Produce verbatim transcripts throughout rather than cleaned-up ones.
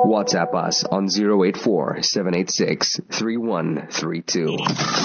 WhatsApp us on zero eight four, seven eight six, three one three two.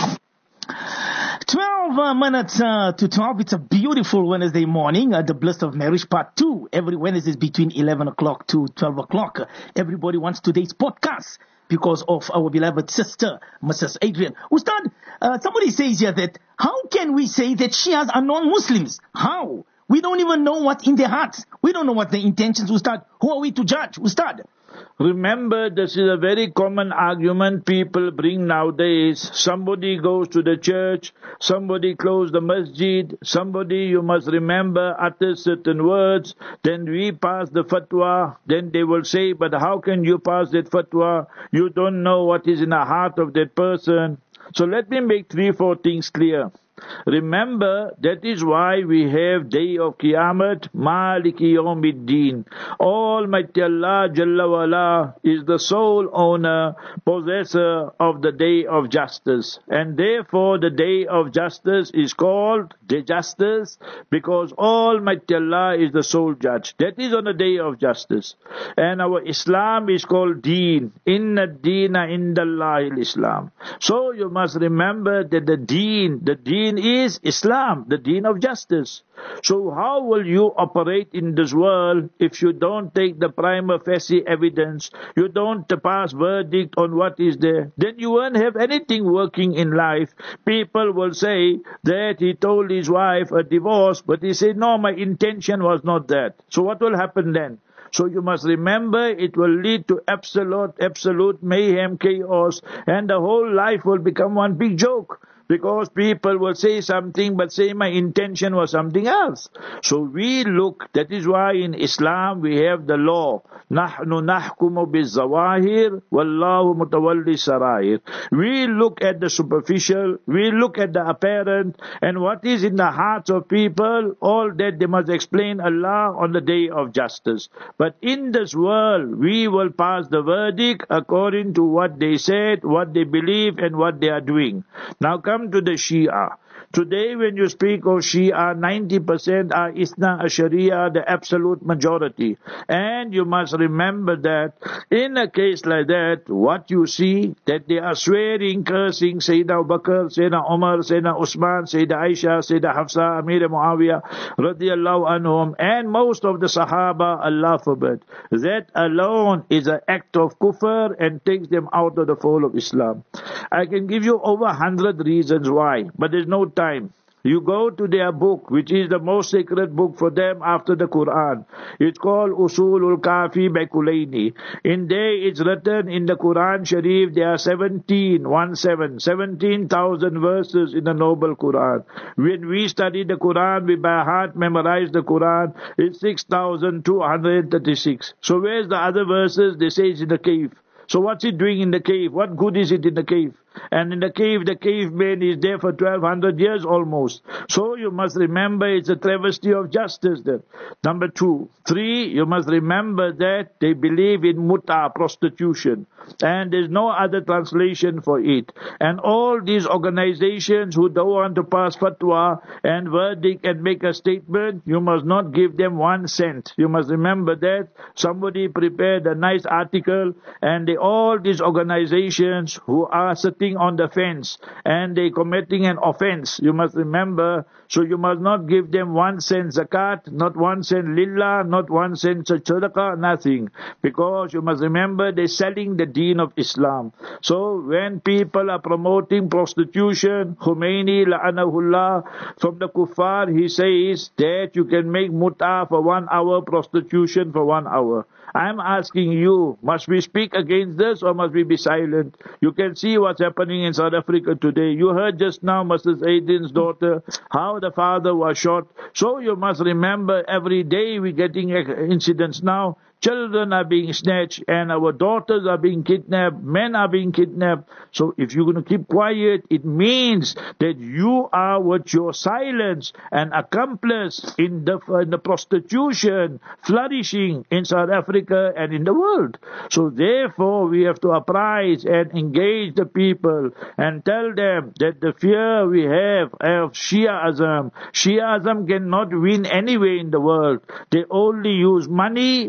twelve uh, minutes uh, to twelve. It's a beautiful Wednesday morning. Uh, the Bliss of Marriage Part two. Every Wednesday is between eleven o'clock to twelve o'clock. Uh, everybody wants today's podcast because of our beloved sister, Missus Adrian. Ustad, uh, somebody says here that how can we say that Shias are non-Muslims? How? We don't even know what's in their hearts. We don't know what their intentions, Ustad. Who are we to judge, Ustad? Remember, this is a very common argument people bring nowadays. Somebody goes to the church, somebody closes the masjid, somebody, you must remember, utters certain words, then we pass the fatwa, then they will say, but how can you pass that fatwa? You don't know what is in the heart of that person. So let me make three, four things clear. Remember, that is why we have Day of Qiyamah, Maliki Yawmiddin. Almighty Allah Jalla wa'ala is the sole owner, possessor of the Day of Justice. And therefore the Day of Justice is called the Justice because Almighty Allah is the sole judge. That is on the Day of Justice. And our Islam is called Deen. Inna Deena Indallahi Islam. So you must remember that the Deen, the Deen is Islam, the Deen of justice. So how will you operate in this world if you don't take the prima facie evidence, you don't pass verdict on what is there, then you won't have anything working in life. People will say that he told his wife a divorce, but he said, no, my intention was not that. So what will happen then? So you must remember it will lead to absolute, absolute mayhem, chaos, and the whole life will become one big joke. Because people will say something but say my intention was something else. So we look, that is why in Islam we have the law. نَحْنُ نَحْكُمُ بِالزَّوَاهِرِ وَاللَّهُ مُتَوَلِّ السَّرَائِرِ. We look at the superficial, we look at the apparent, and what is in the hearts of people, all that they must explain Allah on the Day of Justice. But in this world, we will pass the verdict according to what they said, what they believe, and what they are doing. Now come to the Shia. Today when you speak of Shia, ninety percent are Isna Ashariya, the absolute majority. And you must remember that in a case like that, what you see, that they are swearing, cursing Sayyidina Abu Bakr, Sayyidina Umar, Sayyidina Usman, Sayyidina Aisha, Sayyidina Hafsa, Amir Muawiyah, radiyallahu anhum, and most of the Sahaba, Allah forbid. That alone is an act of kufr and takes them out of the fold of Islam. I can give you over a hundred reasons why, but there's no time. You go to their book, which is the most sacred book for them after the Quran. It's called Usulul Kafi by Kulaini. In there it's written in the Quran Sharif, there are seventeen, one seven, seventeen thousand verses in the Noble Quran. When we study the Quran, we by heart memorize the Quran, it's six thousand two hundred thirty-six. So where's the other verses? They say it's in the cave. So what's it doing in the cave? What good is it in the cave? And in the cave, the caveman is there for twelve hundred years almost. So you must remember it's a travesty of justice there. Number two. Three, you must remember that they believe in muta, prostitution. And there's no other translation for it. And all these organizations who don't want to pass fatwa and verdict and make a statement, you must not give them one cent. You must remember that somebody prepared a nice article and they, all these organizations who are sitting on the fence and they committing an offense, you must remember, so you must not give them one cent zakat, not one cent lillah, not one cent sadaqah, nothing. Because you must remember they're selling the deen of Islam. So when people are promoting prostitution, Khomeini la'anahullah, from the kuffar, he says that you can make muta for one hour, prostitution for one hour. I'm asking you, must we speak against this or must we be silent? You can see what's happening in South Africa today. You heard just now Missus Aiden's daughter, how the father was shot. So you must remember every day we're getting incidents now. Children are being snatched and our daughters are being kidnapped, men are being kidnapped. So if you're going to keep quiet, it means that you are with your silence an accomplice in the, in the prostitution flourishing in South Africa and in the world. So therefore we have to apprise and engage the people and tell them that the fear we have of Shiaism, Shiaism cannot win anywhere in the world. They only use money and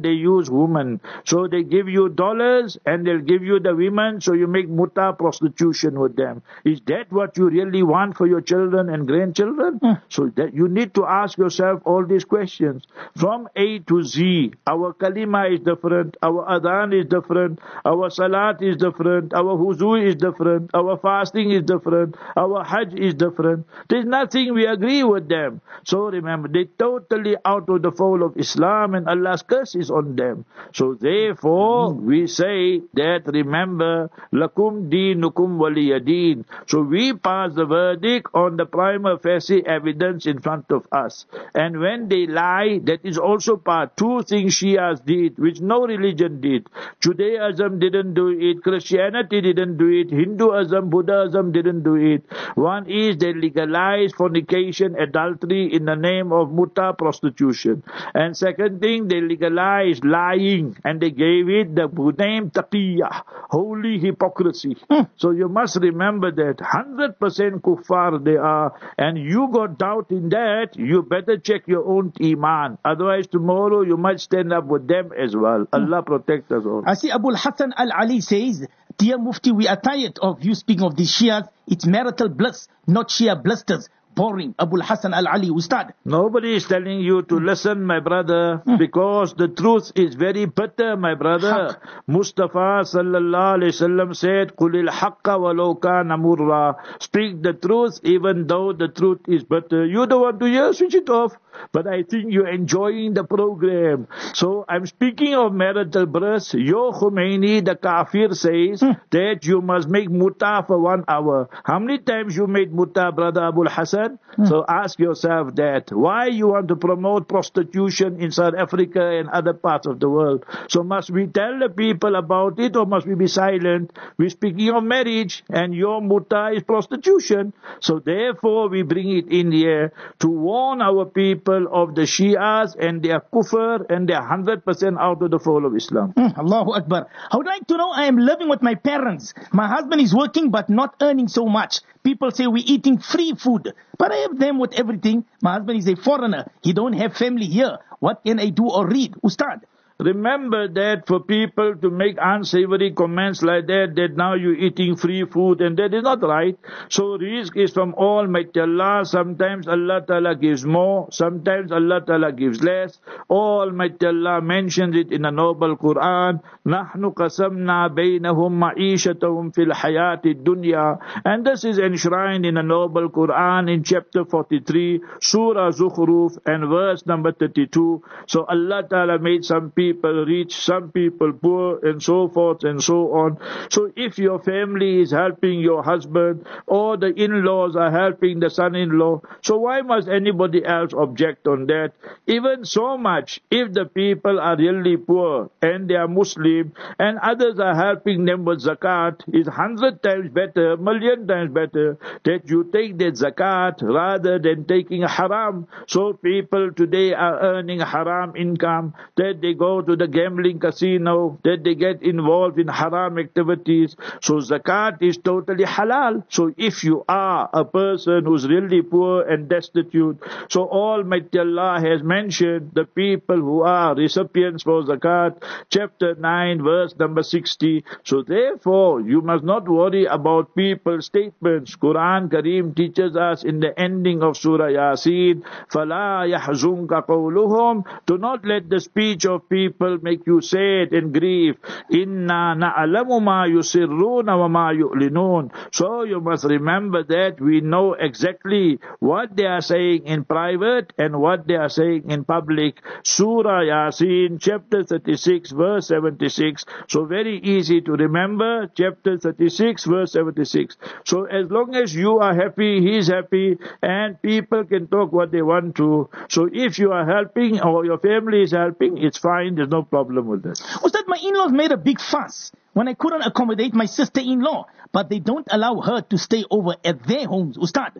they use women. So they give you dollars and they'll give you the women, so you make muta prostitution with them. Is that what you really want for your children and grandchildren? Mm. So that you need to ask yourself all these questions. From A to Z, our kalima is different, our adhan is different, our salat is different, our huzu is different, our fasting is different, our hajj is different. There's nothing we agree with them. So remember, they're totally out of the fold of Islam and Allah's curse is on them. So therefore, we say that, remember, lakum deenukum waliyadeen. So we pass the verdict on the prima facie evidence in front of us. And when they lie, that is also part. Two things Shias did, which no religion did. Judaism didn't do it, Christianity didn't do it, Hinduism, Buddhism didn't do it. One is they legalized fornication, adultery in the name of muta prostitution. And second thing, they legalized lying and they gave it the name taqiyya, holy hypocrisy. Mm. So you must remember that one hundred percent kuffar they are, and you got doubt in that, you better check your own iman. Otherwise tomorrow you might stand up with them as well. Allah protect us all. I see Abu Hassan Al-Ali says, Dear Mufti, we are tired of you speaking of the Shias. It's marital bliss, not Shia blisters. Boring. Abu Hassan Al-Ali, Ustad. Nobody is telling you to listen, my brother, Mm. because the truth is very bitter, my brother. Haq. Mustafa sallallahu alayhi wasallam said, "Qulil haqqa walau kana murra." Speak the truth, even though the truth is bitter. You don't want to hear, switch it off. But I think you're enjoying the program. So I'm speaking of marital bliss. Your Khomeini, the kafir, says Mm. that you must make muta for one hour. How many times you made muta, brother Abu Hassan? Mm. So ask yourself that. Why you want to promote prostitution in South Africa and other parts of the world? So must we tell the people about it or must we be silent? We're speaking of marriage and your muta is prostitution. So therefore we bring it in here to warn our people of the Shias and their kufr and their one hundred percent out of the fold of Islam. Mm, Allahu Akbar. I would like to know, I am living with my parents. My husband is working but not earning so much. People say we're eating free food. But I have them with everything. My husband is a foreigner. He don't have family here. What can I do or read? Ustad. Remember that for people to make unsavory comments like that, that now you're eating free food, and that is not right. So rizq is from Almighty Allah. Sometimes Allah Ta'ala gives more, sometimes Allah Ta'ala gives less. Almighty Allah mentions it in the noble Quran. نَحْنُ قَسَمْنَا بَيْنَهُمْ مَعِيشَتَهُمْ فِي الْحَيَاةِ الدُّنْيَا. And this is enshrined in the noble Quran in chapter forty-three, Surah Zukhruf, and verse number thirty-two. So Allah Ta'ala made some people people rich, some people poor, and so forth and so on. So if your family is helping your husband, or the in-laws are helping the son-in-law, so why must anybody else object on that? Even so much, if the people are really poor, and they are Muslim, and others are helping them with zakat, is hundred times better, million times better, that you take that zakat rather than taking haram. So people today are earning haram income, that they go to the gambling casino, that they get involved in haram activities. So zakat is totally halal. So if you are a person who's really poor and destitute, so Almighty Allah has mentioned the people who are recipients for zakat, chapter nine, verse number sixty. So therefore, you must not worry about people's statements. Quran Kareem teaches us in the ending of Surah Yasin, فَلَا يَحْزُنْكَ قَوْلُهُمْ. Do not let the speech of people make you sad and grieve. Inna na'alamu ma yusirruna wa ma yu'linun. So you must remember that we know exactly what they are saying in private and what they are saying in public. Surah Yasin, chapter thirty-six, verse seventy-six. So very easy to remember, chapter thirty-six, verse seventy-six. So as long as you are happy, he is happy, and people can talk what they want to. So if you are helping or your family is helping, it's fine. There's no problem with that. Ustad, my in-laws made a big fuss when I couldn't accommodate my sister-in-law, but they don't allow her to stay over at their homes. Ustad.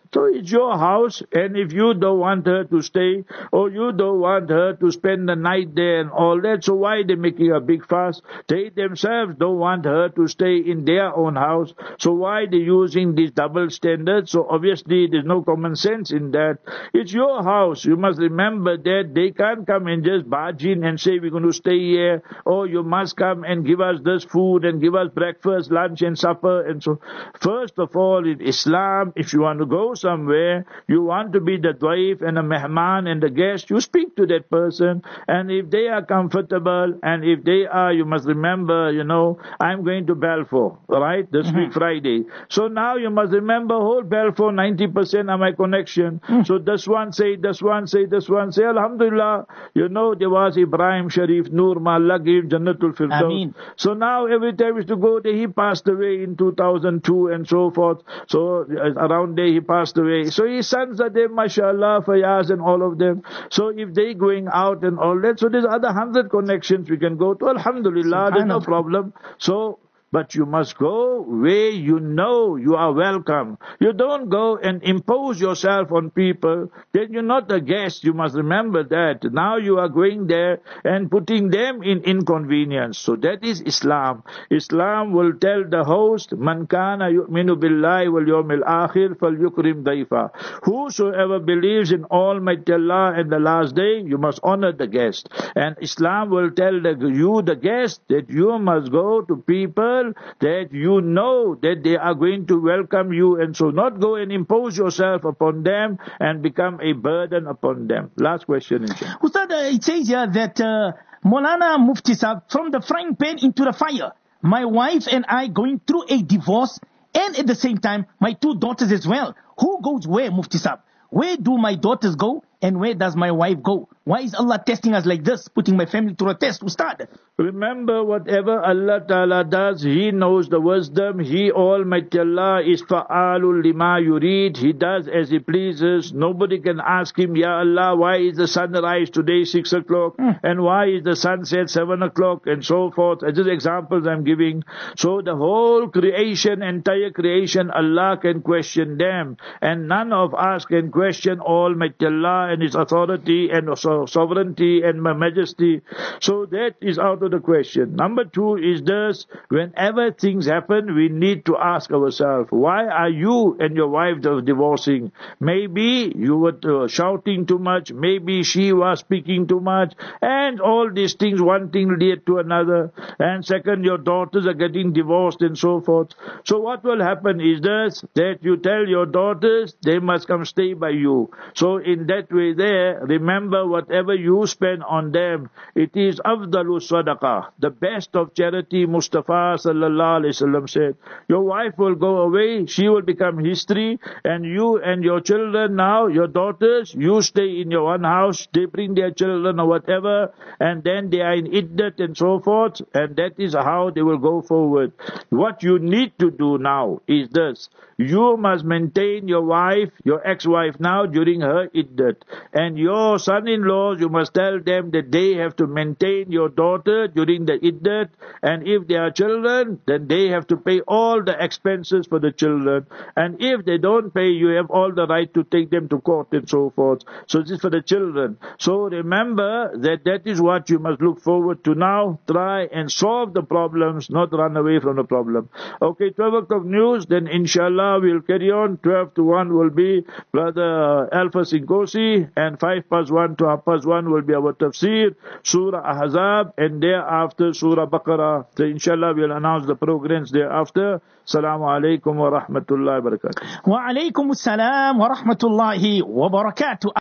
So it's your house, and if you don't want her to stay, or you don't want her to spend the night there and all that, so why are they making a big fuss? They themselves don't want her to stay in their own house, so why are they using these double standards? So obviously there's no common sense in that. It's your house. You must remember that they can't come and just barge in and say, we're going to stay here, or you must come and give us this food and give us breakfast, lunch and supper. And so first of all, in Islam, if you want to go somewhere, you want to be the dwaif and the mehman and the guest, you speak to that person, and if they are comfortable, and if they are, you must remember, you know, I'm going to Balfour, right, this mm-hmm. week Friday. So now you must remember, whole Balfour, ninety percent of my connection. Mm. So this one say, this one say, this one say, Alhamdulillah, you know, there was Ibrahim Sharif Noor, Ma Allah gave Jannatul Firdaus. So now every time we used to go there, he passed away in two thousand two and so forth. So uh, around there he passed away. So his sons are there, mashallah, Fayaz and all of them. So if they going out and all that, so there's other hundred connections we can go to. Alhamdulillah, there's no problem. So, but you must go where you know you are welcome. You don't go and impose yourself on people. Then you're not a guest. You must remember that. Now you are going there and putting them in inconvenience. So that is Islam. Islam will tell the host, Man kana yu'minu billahi wal yawmil akhir fal yukrim daifa. Whosoever believes in Almighty Allah and the last day, you must honor the guest. And Islam will tell the, you, the guest, that you must go to people that you know that they are going to welcome you, and so not go and impose yourself upon them and become a burden upon them. Last question. Ustad, uh, it says here that uh, Maulana Mufti Sahib, from the frying pan into the fire, my wife and I going through a divorce, and at the same time my two daughters as well. Who goes where, Mufti Sahib? Where do my daughters go and where does my wife go? Why is Allah testing us like this, putting my family through a test? Ustad. Remember, whatever Allah Ta'ala does, He knows the wisdom. He, Almighty Allah, is fa'alul lima yurid. He does as He pleases. Nobody can ask Him, Ya Allah, why is the sunrise today six o'clock? Mm. And why is the sunset seven o'clock? And so forth. These are examples I'm giving. So the whole creation, entire creation, Allah can question them. And none of us can question Almighty Allah and His authority and sovereignty and majesty. So that is out of the question. Number two is this: whenever things happen, we need to ask ourselves, why are you and your wife divorcing? Maybe you were uh, shouting too much, maybe she was speaking too much, and all these things, one thing led to another. And second, your daughters are getting divorced and so forth. So what will happen is this, that you tell your daughters they must come stay by you. So in that way there, remember, whatever you spend on them, it is afdalu sadaqah, the best of charity. Mustafa sallallahu alaihi wasallam said, your wife will go away, she will become history, and you and your children now, your daughters, you stay in your one house, they bring their children or whatever, and then they are in iddat and so forth, and that is how they will go forward. What you need to do now is this: you must maintain your wife, your ex-wife now during her iddat, and your son-in-laws, you must tell them that they have to maintain your daughter during the iddat, and if they are children, then they have to pay all the expenses for the children, and if they don't pay, you have all the right to take them to court and so forth. So this is for the children. So remember that that is what you must look forward to now. Try and solve the problems, not run away from the problem. Okay, twelve o'clock news, then inshallah we'll carry on. twelve to one will be Brother Alpha Sinkosi, and five past one to half past one will be our tafsir, Surah Ahzab, and thereafter Surah Baqarah. So inshallah we'll announce the programs thereafter. Assalamu alaikum wa rahmatullahi wa barakatuh. Wa alaikum assalam wa rahmatullahi wa barakatuh.